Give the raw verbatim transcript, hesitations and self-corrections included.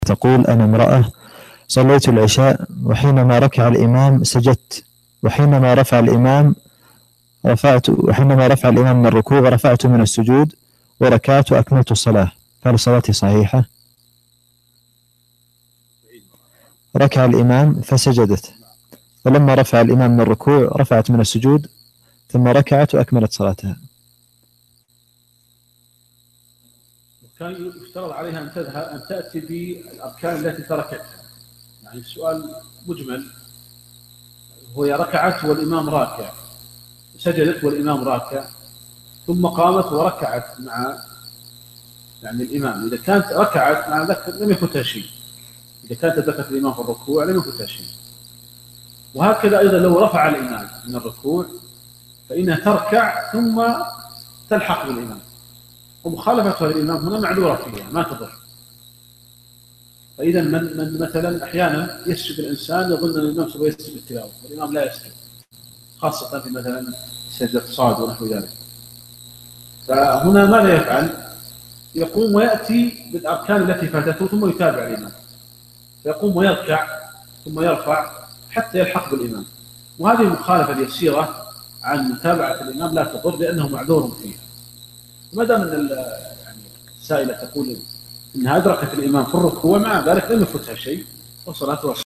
تقول: أنا امرأة صليت العشاء، وحينما ركع الإمام سجدت، وحينما رفع الإمام رفعت وحينما رفع الإمام من الركوع ورفعت من السجود وركعت وأكملت الصلاة، فهل صلاتي صحيحة؟ ركع الإمام فسجدت، ولما رفع الإمام من الركوع رفعت من السجود ثم ركعت وأكملت صلاتها. كان يفترض عليها أن تذهب أن تأتي بالأركان التي تركتها. يعني السؤال مجمل، هي ركعت والإمام راكع، سجدت والإمام راكع، ثم قامت وركعت مع يعني الإمام. إذا كانت ركعت مع ذلك لم يفوتها شيء، إذا كانت أدركت الإمام في الركوع لم يفوتها شيء. وهكذا أيضا لو رفع الإمام من الركوع فإنها تركع ثم تلحق بالإمام، ومخالفتها للإمام هنا معذورة فيها ما تضر. فإذا من, من مثلا أحيانا يسجد الإنسان يظن أن الإمام سوف يسجد بالتلاوة والإمام لا يسجد، خاصة في مثلا سجدة صاد ونحو ذلك. فهنا ماذا يفعل؟ يقوم ويأتي بالأركان التي فاتته ثم يتابع الإمام، فيقوم ويركع ثم يرفع حتى يلحق بالإمام. وهذه المخالفة اليسيرة عن متابعة الإمام لا تضر لأنه معذور فيها. ما دام أن يعني السائلة تقول إنها أدركت الإمام في الركوع مع ذلك لم يفوتها شيء وصلاته